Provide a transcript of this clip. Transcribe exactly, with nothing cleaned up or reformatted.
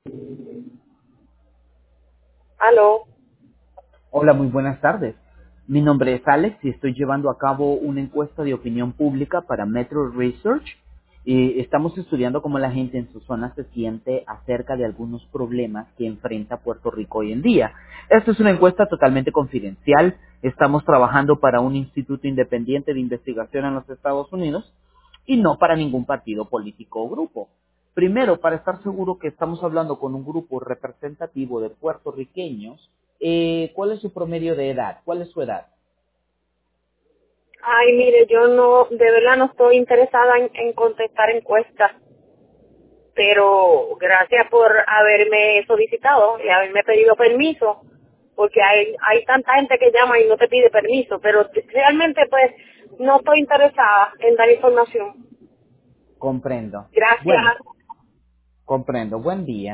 Aló. Hola, muy buenas tardes. Mi nombre es Alex y estoy llevando a cabo una encuesta de opinión pública para Metro Research. Y estamos estudiando cómo la gente en su zona se siente acerca de algunos problemas que enfrenta Puerto Rico hoy en día. Esta es una encuesta totalmente confidencial. Estamos trabajando para un instituto independiente de investigación en los Estados Unidos y no para ningún partido político o grupo. Primero, para estar seguro que estamos hablando con un grupo representativo de puertorriqueños, eh, ¿cuál es su promedio de edad? ¿Cuál es su edad? Ay, mire, yo no, de verdad no estoy interesada en, en contestar encuestas, pero gracias por haberme solicitado y haberme pedido permiso, porque hay, hay tanta gente que llama y no te pide permiso, pero realmente pues no estoy interesada en dar información. Comprendo. Bueno, Gracias. comprendo. Buen día.